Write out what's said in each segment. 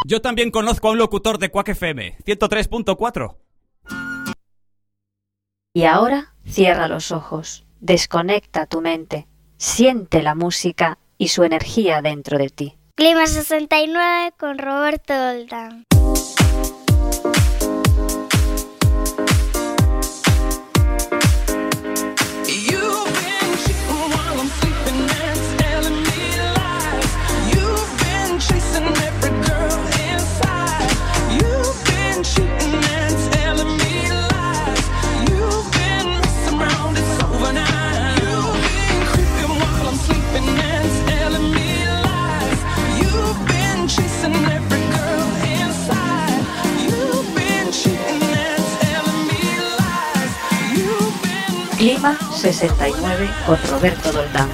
Yo también conozco a un locutor de Quack FM, 103.4. Y ahora cierra los ojos, desconecta tu mente, siente la música y su energía dentro de ti. Clima 69 con Roberto Doldán. Clima 69 con Roberto Doldán.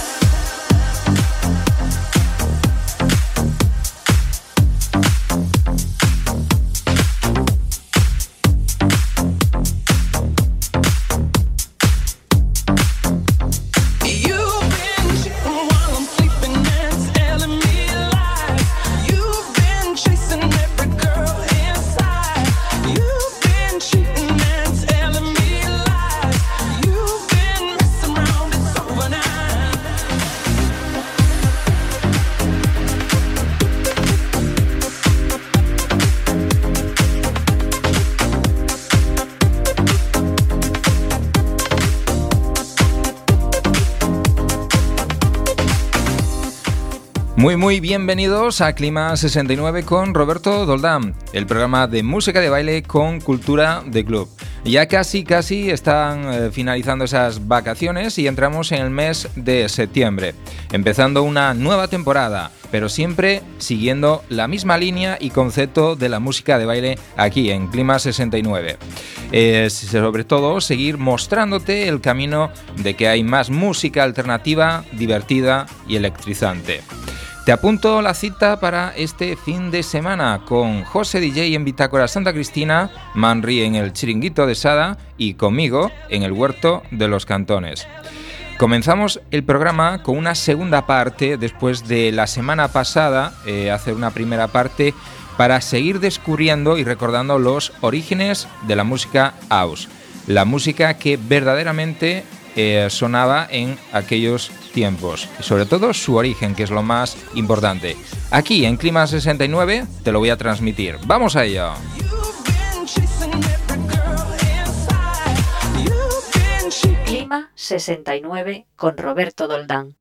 Muy bienvenidos a Clima 69 con Roberto Doldán, el programa de música de baile con cultura de club. Ya casi están finalizando esas vacaciones y entramos en el mes de septiembre, empezando una nueva temporada, pero siempre siguiendo la misma línea y concepto de la música de baile aquí en Clima 69. Sobre todo seguir mostrándote el camino de que hay más música alternativa, divertida y electrizante. Te apunto la cita para este fin de semana con José DJ en Bitácora Santa Cristina, Manri en el Chiringuito de Sada y conmigo en el Huerto de los Cantones. Comenzamos el programa con una segunda parte después de la semana pasada, hacer una primera parte para seguir descubriendo y recordando los orígenes de la música house, la música que verdaderamente sonaba en aquellos tiempos, sobre todo su origen, que es lo más importante. Aquí en Clima 69 te lo voy a transmitir. ¡Vamos a ello! Clima 69 con Roberto Doldán.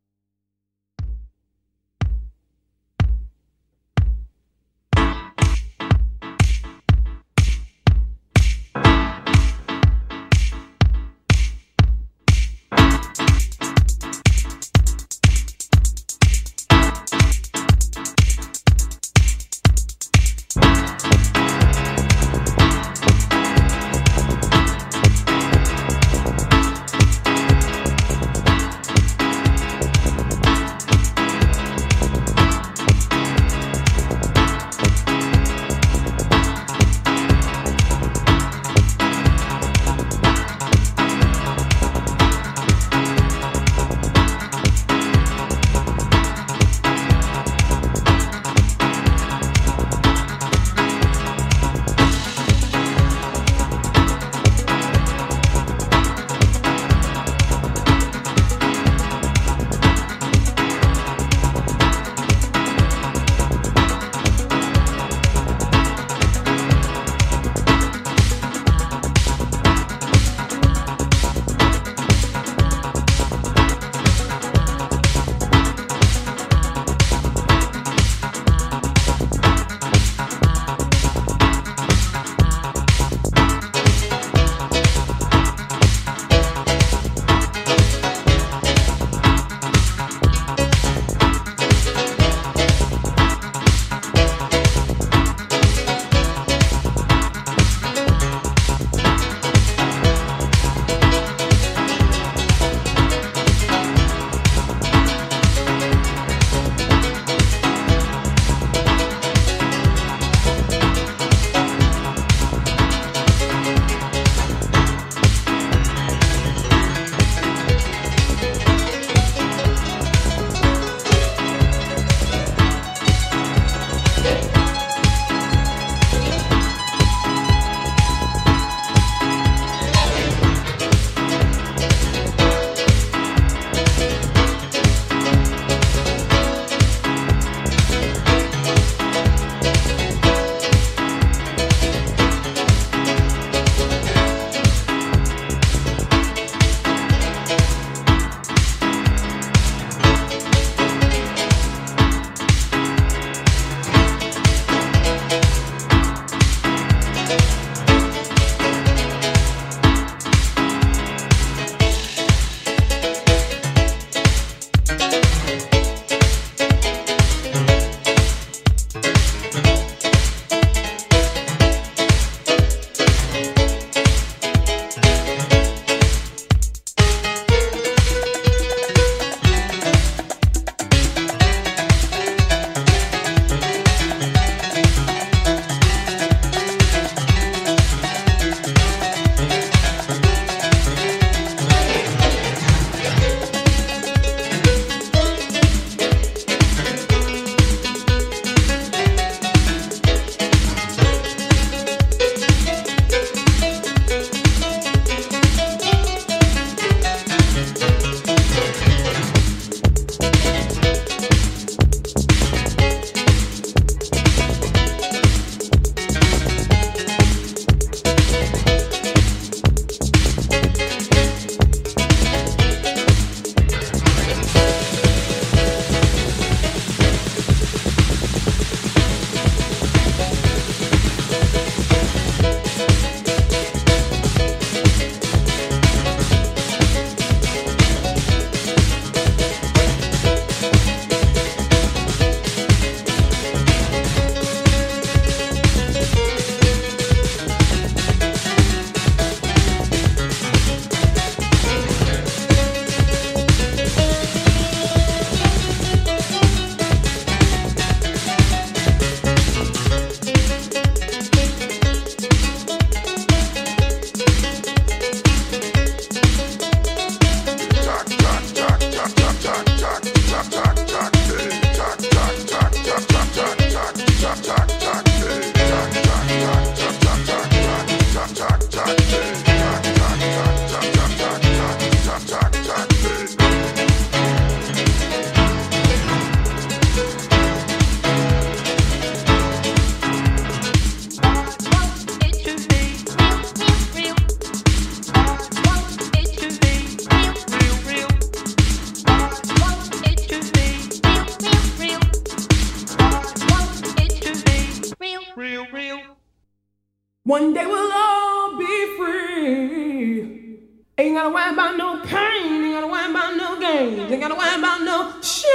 One day we'll all be free. Ain't gotta worry about no pain, ain't gotta worry about no gain, ain't gotta worry about no shame.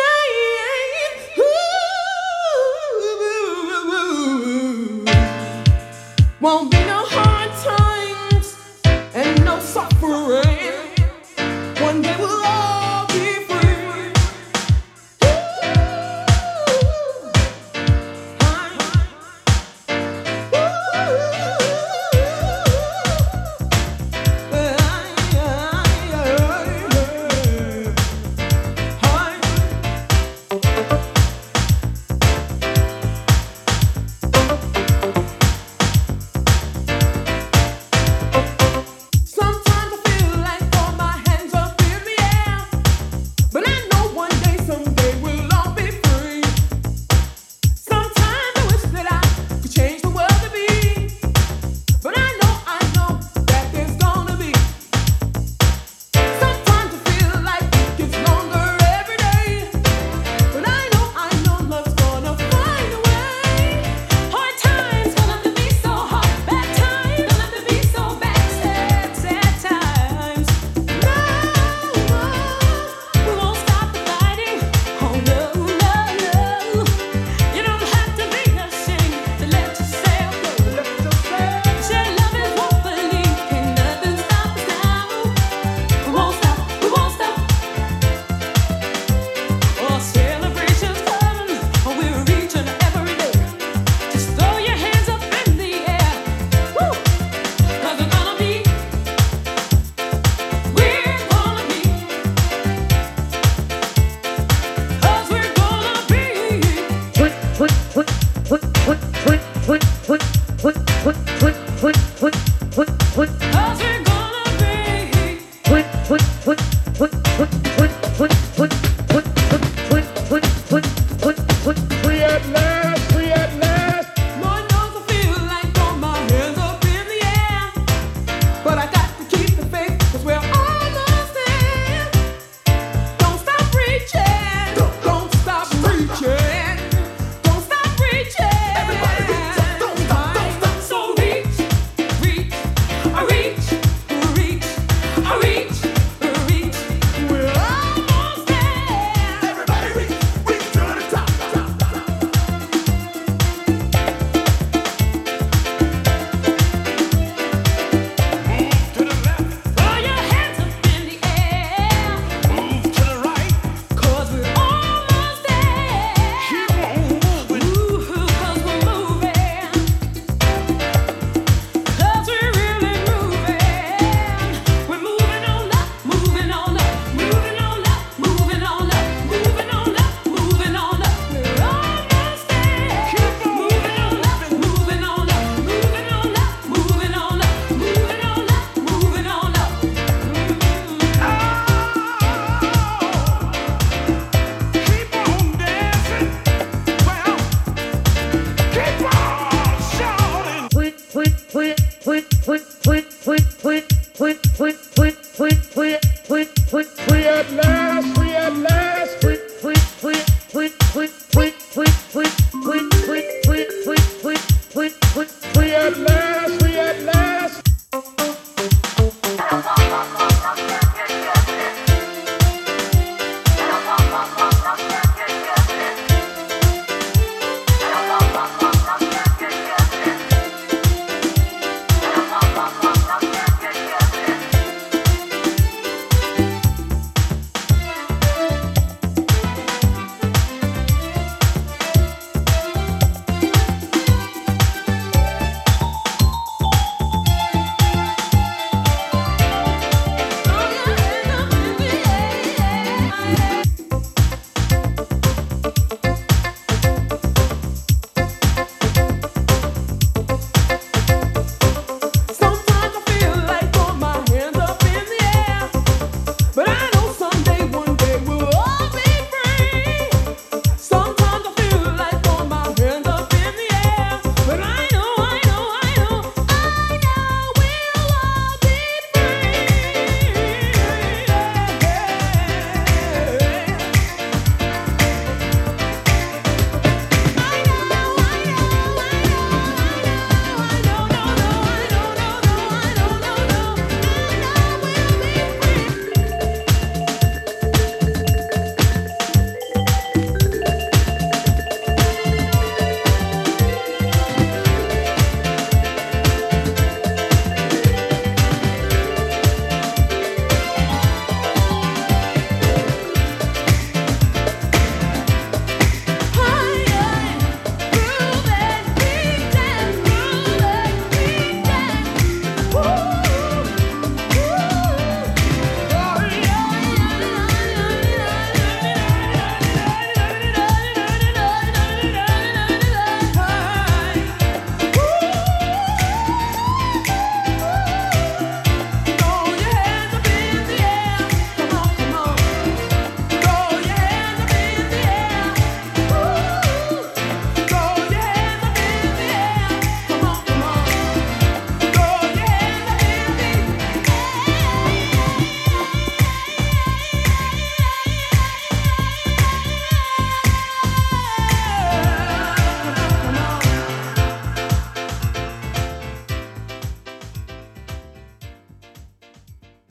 Ooh. Won't be no hard times and no suffering. One day we'll all be free. Everybody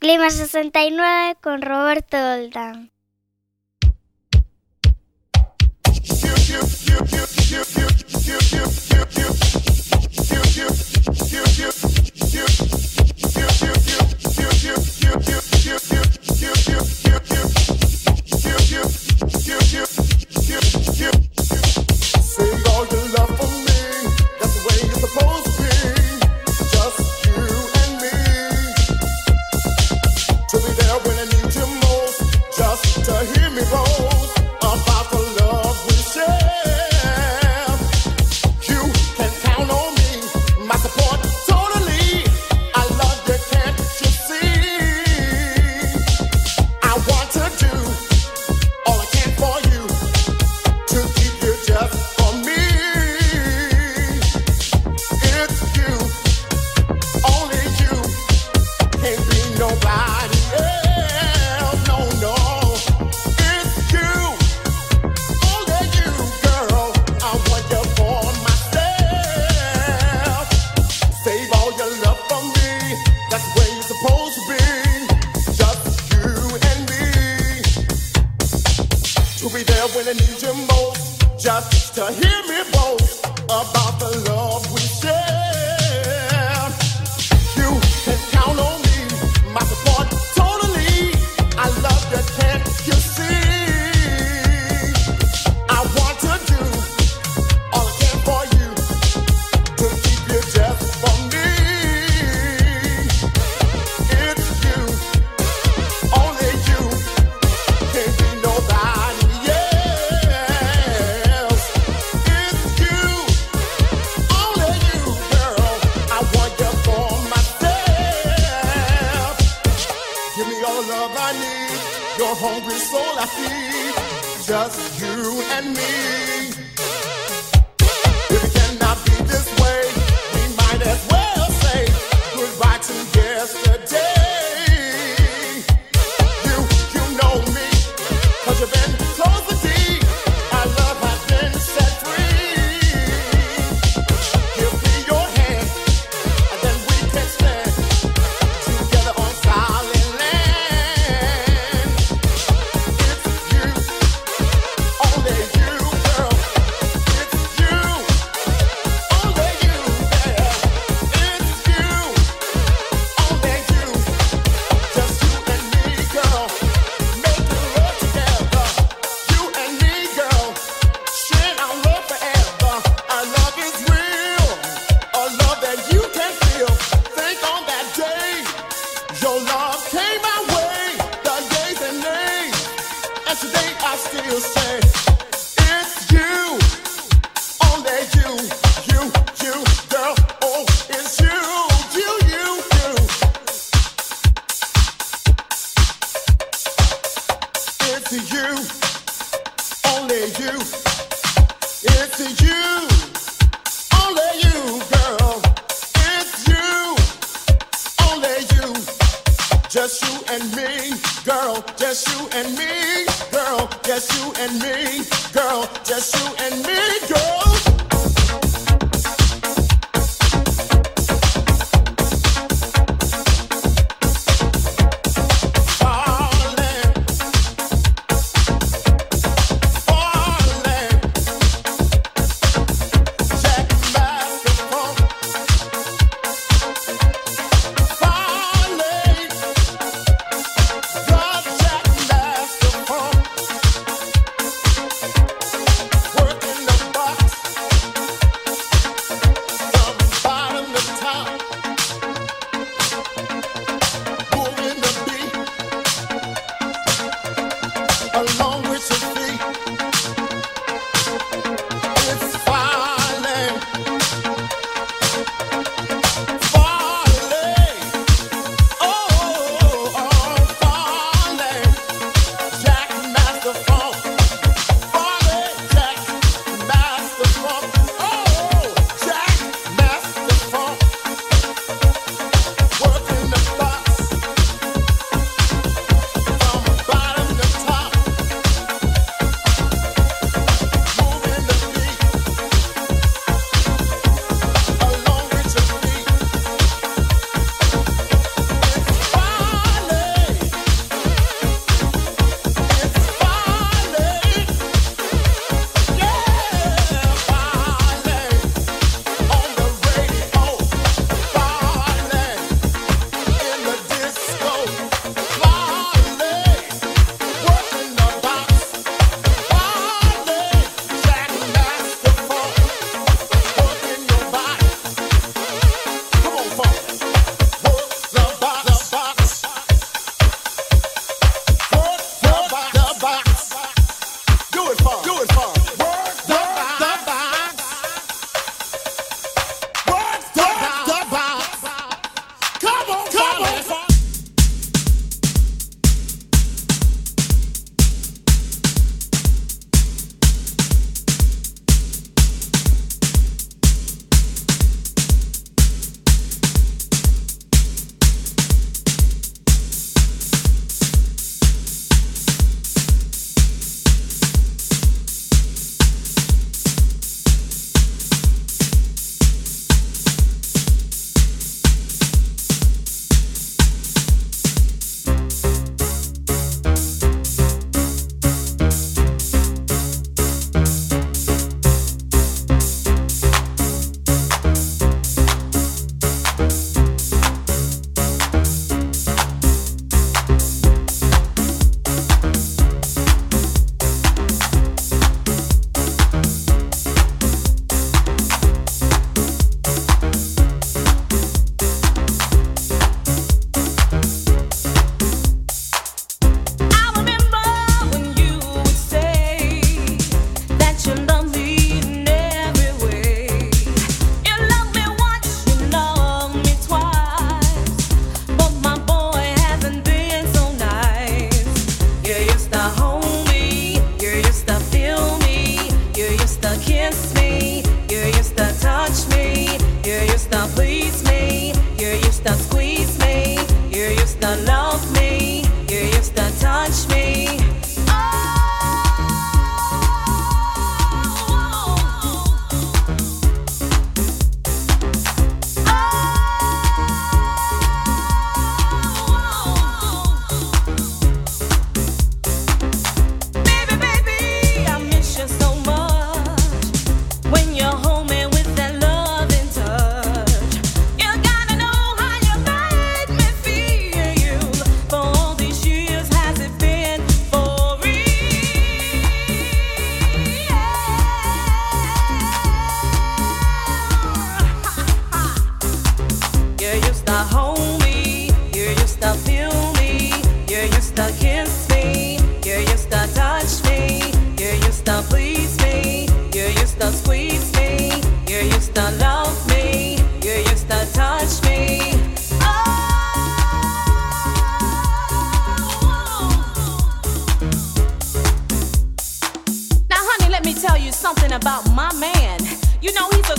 Clima 69 con Roberto Doldán.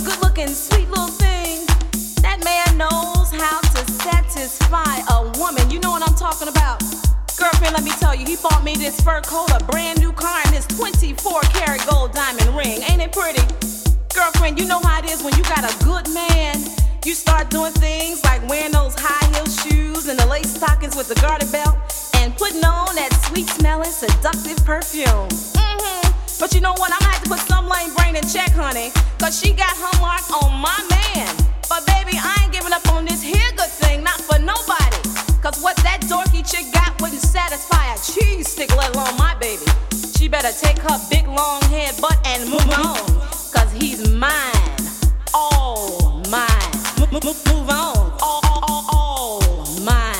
good-looking, sweet little thing. That man knows how to satisfy a woman. You know what I'm talking about. Girlfriend, let me tell you, he bought me this fur coat, a brand new car, and this 24-karat gold diamond ring. Ain't it pretty? Girlfriend, you know how it is when you got a good man. You start doing things like wearing those high-heel shoes and the lace stockings with the garter belt and putting on that sweet-smelling, seductive perfume. But you know what? I'm gonna have to put some lame brain in check, honey, cause she got her mark on my man. But baby, I ain't giving up on this here good thing, not for nobody. Cause what that dorky chick got wouldn't satisfy a cheese stick, let alone my baby. She better take her big long head butt and move on, cause he's mine, all mine. Move on, all mine.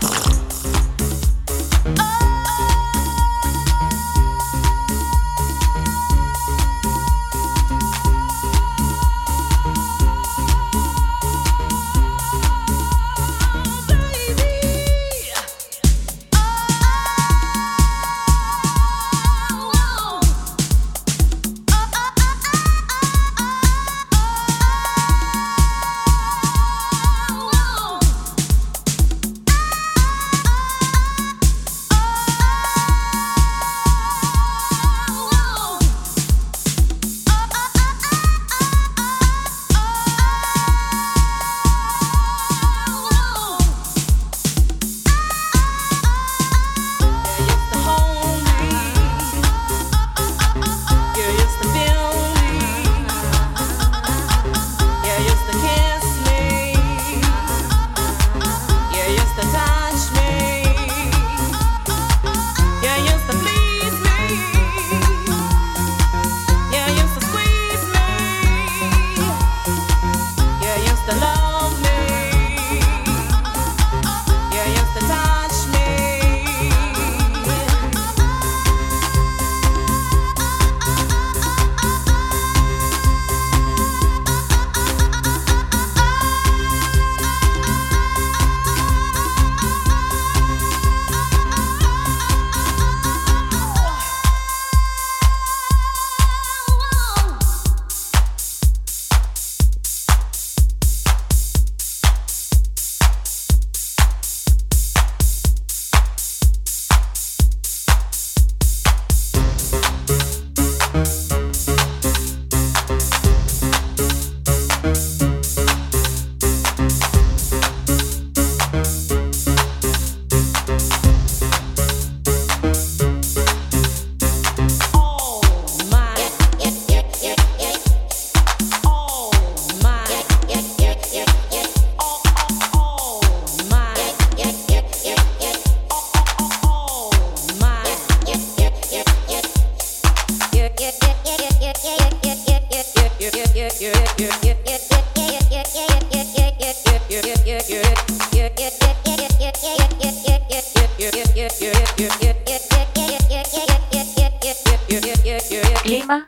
Clima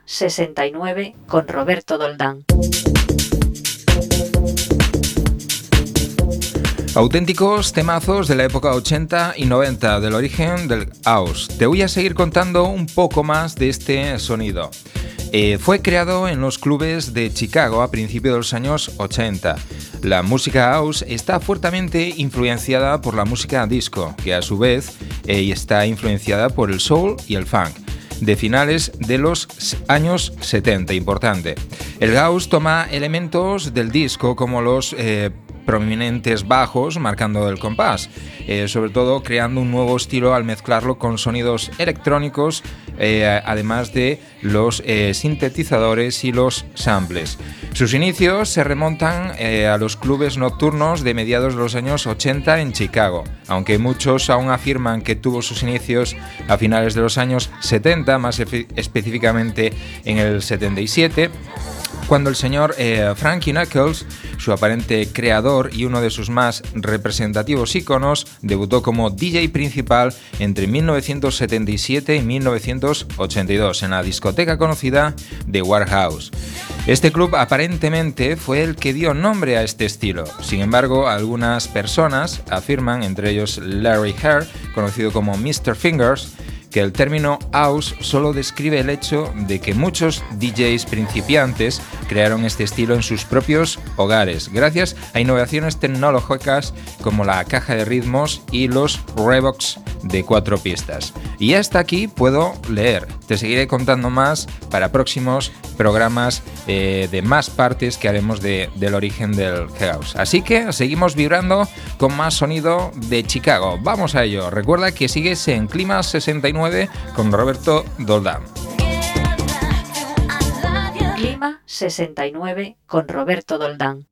69 con Roberto Doldán. Auténticos temazos de la época 80 y 90 del origen del house. Te voy a seguir contando un poco más de este sonido. Fue creado en los clubes de Chicago a principios de los años 80. La música house está fuertemente influenciada por la música disco, que a su vez está influenciada por el soul y el funk, de finales de los años 70, importante. El house toma elementos del disco como los prominentes bajos marcando el compás, sobre todo creando un nuevo estilo al mezclarlo con sonidos electrónicos, además de los sintetizadores y los samples. Sus inicios se remontan a los clubes nocturnos de mediados de los años 80 en Chicago, aunque muchos aún afirman que tuvo sus inicios a finales de los años 70, más específicamente en el 77, cuando el señor Frankie Knuckles, su aparente creador y uno de sus más representativos íconos, debutó como DJ principal entre 1977 y 1982 en la discoteca conocida de Warehouse. Este club aparentemente fue el que dio nombre a este estilo. Sin embargo, algunas personas afirman, entre ellos Larry Hare, conocido como Mr. Fingers, que el término house solo describe el hecho de que muchos DJs principiantes crearon este estilo en sus propios hogares, gracias a innovaciones tecnológicas como la caja de ritmos y los Revox de 4 pistas. Y hasta aquí puedo leer. Te seguiré contando más para próximos programas de más partes que haremos del origen del house. Así que seguimos vibrando con más sonido de Chicago. Vamos a ello. Recuerda que sigues en Clima 69 con Roberto Doldán. Clima 69 con Roberto Doldán.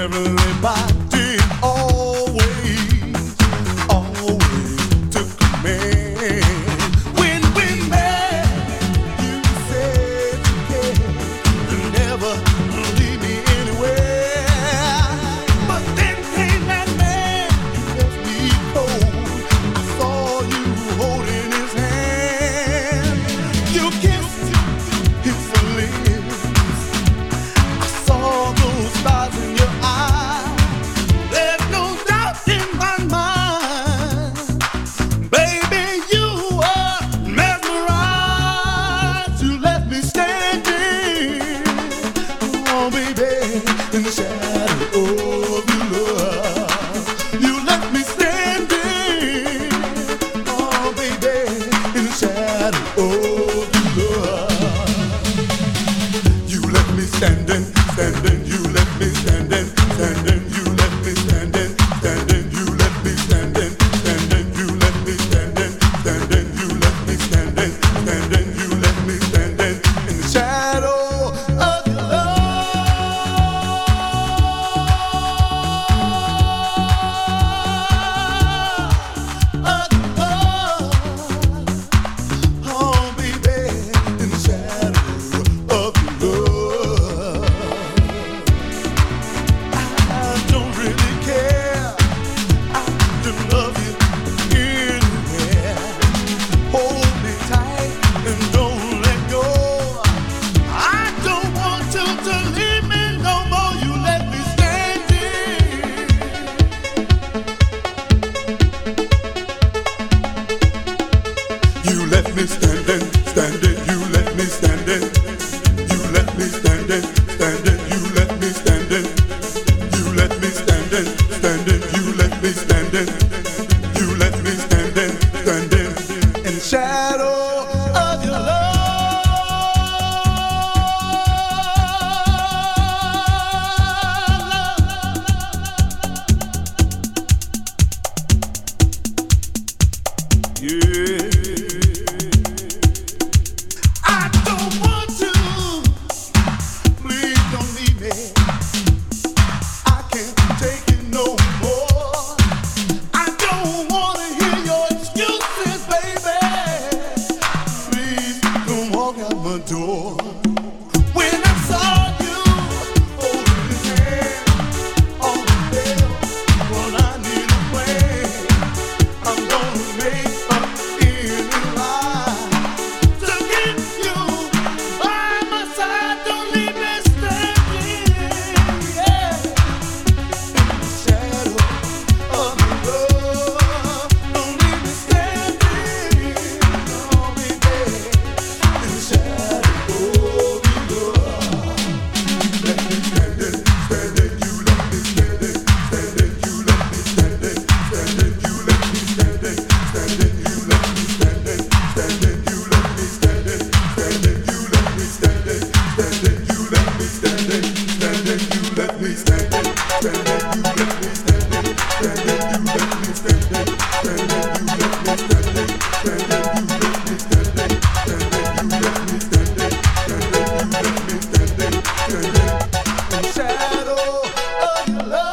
everybody always took command. When we met, you said you never leave me anywhere. But then came that man, you left me cold. I saw you holding his hand. You kissed his lips. I saw those stars in your eyes. There's no doubt in my mind, baby, you were mesmerized. You left me standing, oh baby, in the shadow of your love. You left me standing, oh baby, in the shadow of your love. You left me standing, standing. You left me standing, standing. You left me standing, standing. You left me standing, standing. You left me standing, standing. You left me standing, standing. You left me standing in the shadow of your love. Oh baby, in the shadow of your love. I don't really care. I just love you anywhere. Hold me tight and don't let go. I don't want you to leave me no more. You let me standing. You left me standing, standing. You left me standing. You left me standing, standing. You left me standing. You left me standing, standing. You left me standing. You left me standing, standing in the shadow of your love. Yeah. I don't want to. Please don't leave me. I can't take it no more. I don't want to hear your excuses, baby. Please don't walk out my door. When I saw you holding his hand on the bed, well, I need a plan. I'm gonna make up any lie to keep you by my side. Don't leave me standing, yeah, in the shadow of your love. Don't leave me standing, oh baby, in the shadow of your love. Let me standing, standing. You let me standing, standing. You let me standing, standing. You let me standing, standing. You let me standing, standing. You let me standing, standing. You let me standing, standing. You let me standing, standing. You let me standing, standing. You let me standing, standing. You let me standing, standing. You let me standing, standing. You let me standing, standing. You let me standing, standing. You let me standing, standing. In the shadow of your love.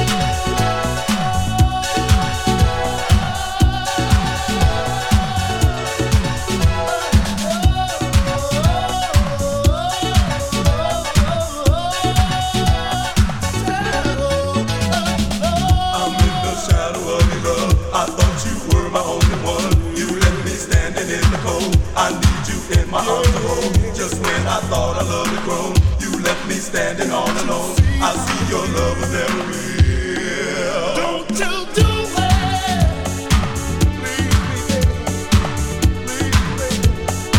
I'm in the shadow of your love. I thought you were my only one. You left me standing in the cold. I need you in my arms to hold. Just when I thought our love had grown, you left me standing all alone. I see your love was never real. Don't you do it. Leave me, baby. Leave me, baby.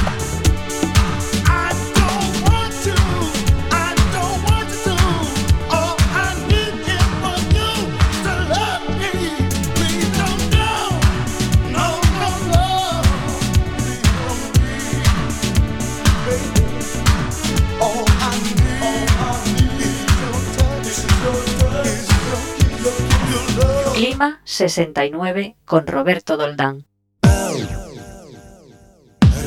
I don't want to. I don't want to. All I need is for you to love me. Please don't go. No, no, no. Please don't leave, baby. All I need is your touch. Is your love. Clima 69 con Roberto Doldán.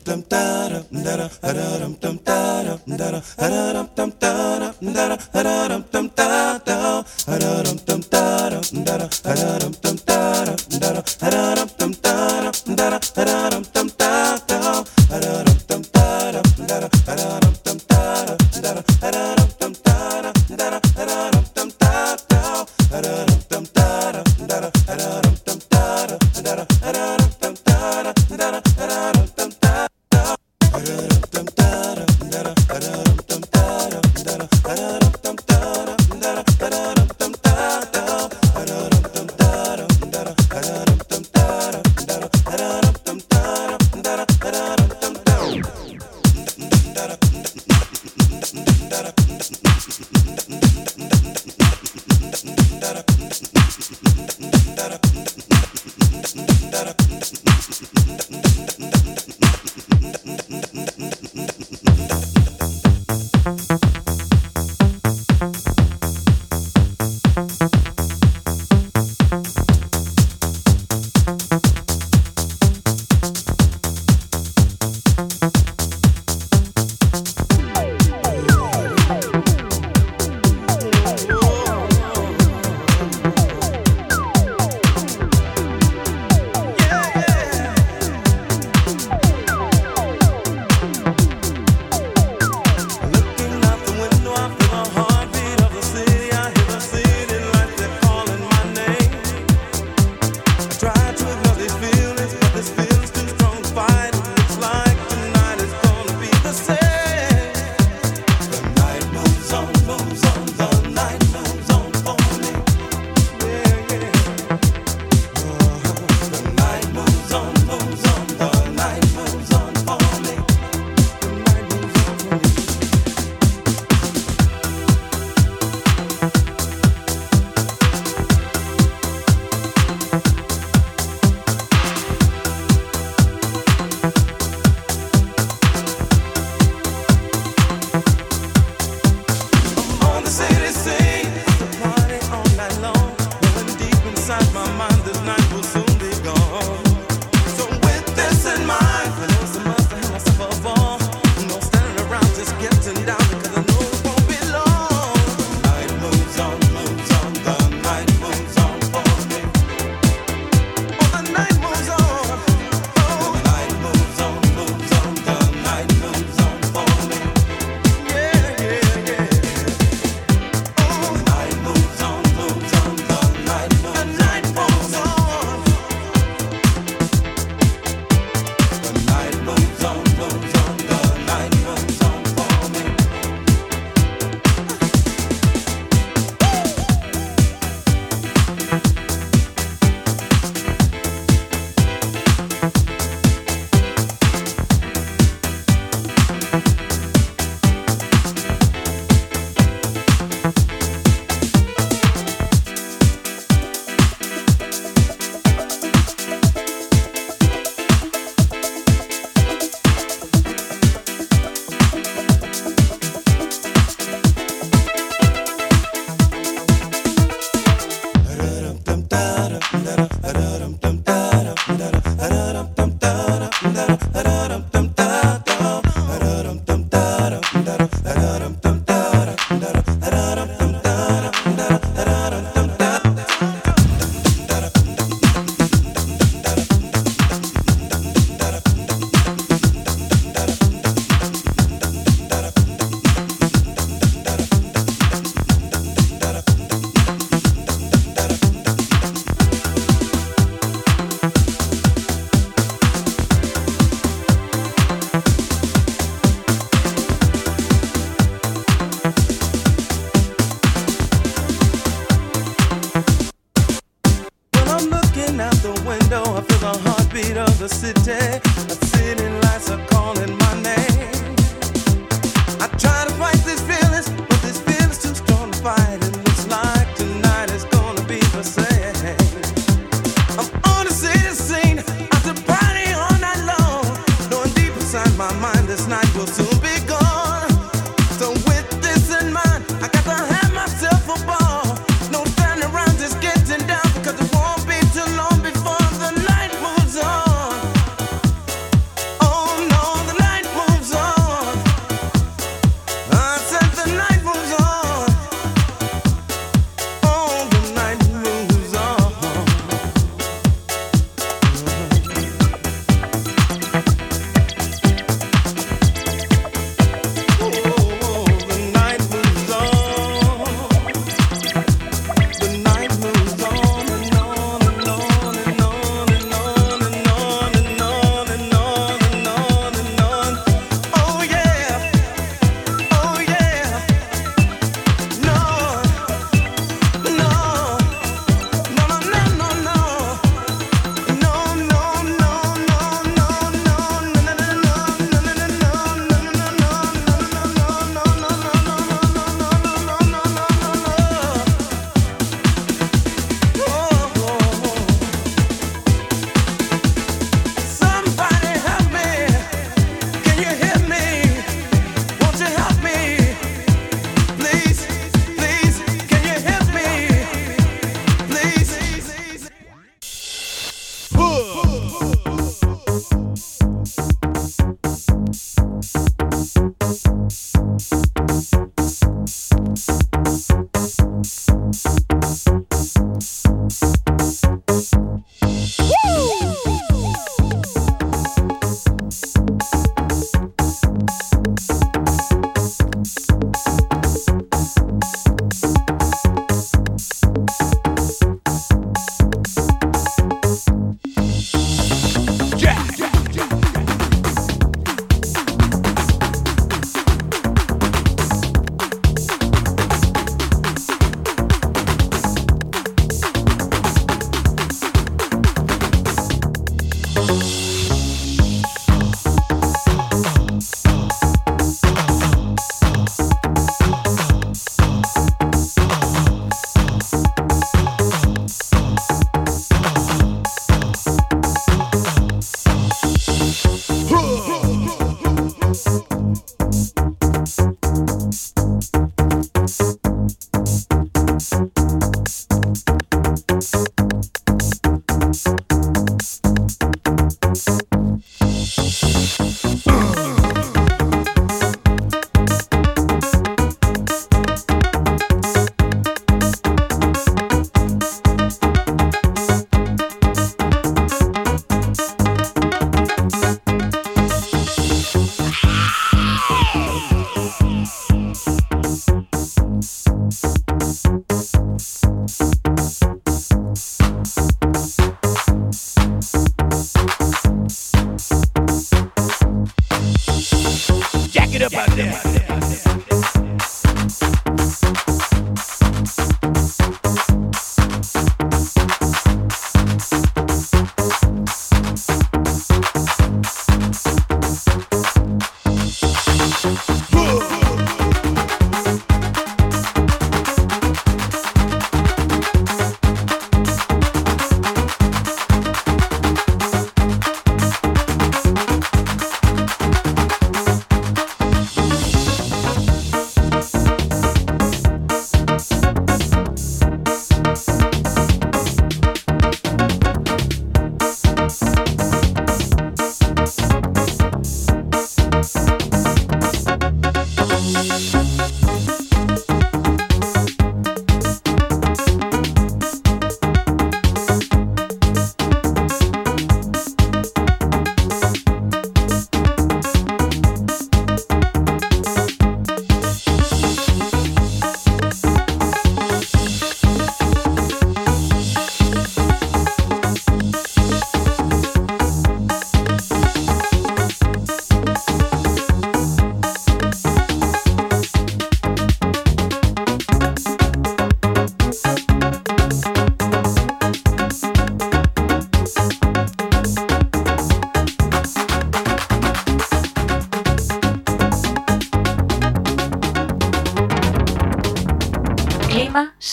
Oh no.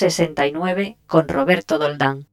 69 con Roberto Doldán.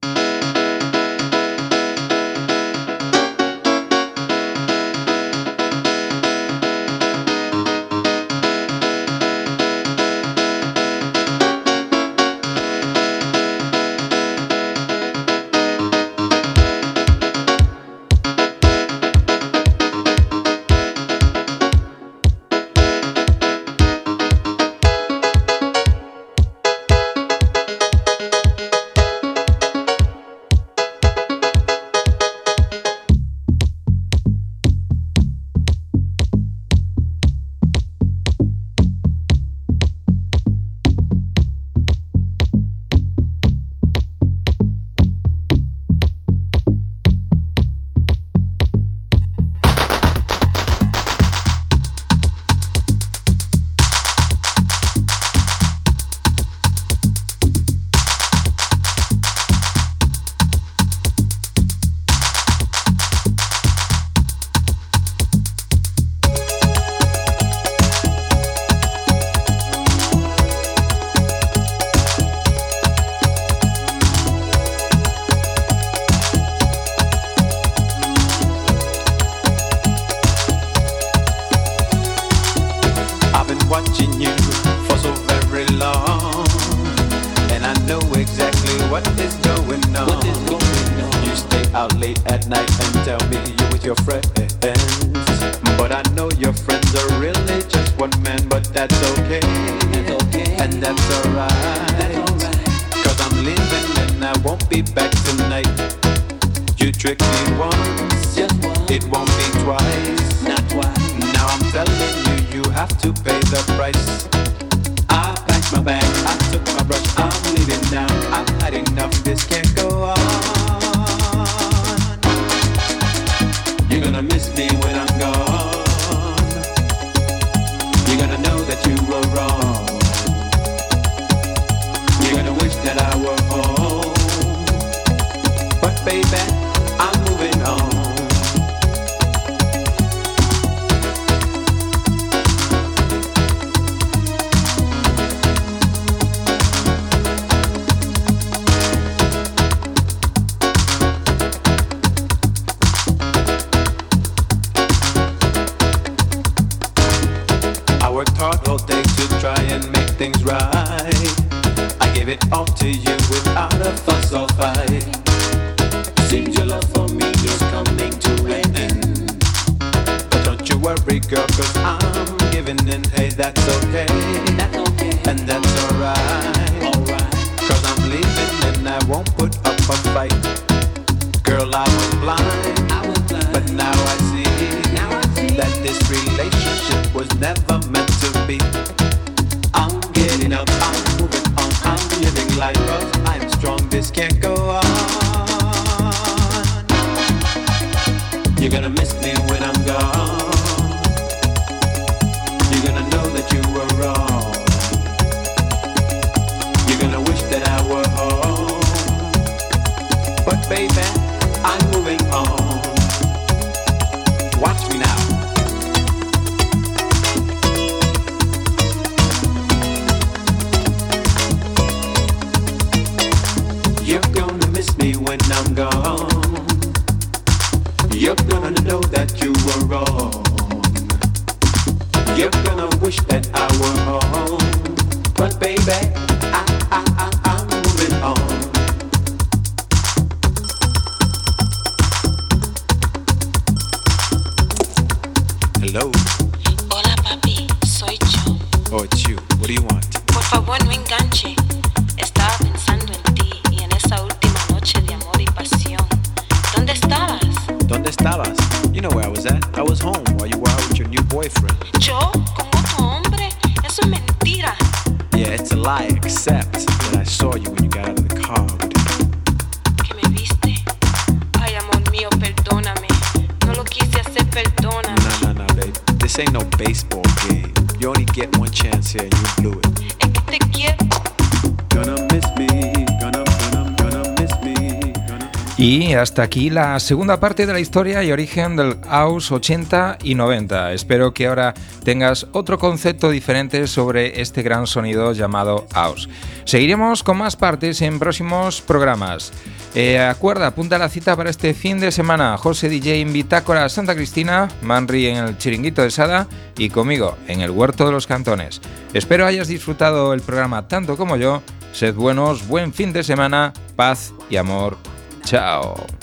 Y hasta aquí la segunda parte de la historia y origen del House 80 y 90. Espero que ahora tengas otro concepto diferente sobre este gran sonido llamado House. Seguiremos con más partes en próximos programas. Acuerda, apunta la cita para este fin de semana. José DJ en Bitácora Santa Cristina, Manri en el Chiringuito de Sada y conmigo en el Huerto de los Cantones. Espero hayas disfrutado el programa tanto como yo. Sed buenos, buen fin de semana, paz y amor. Chao.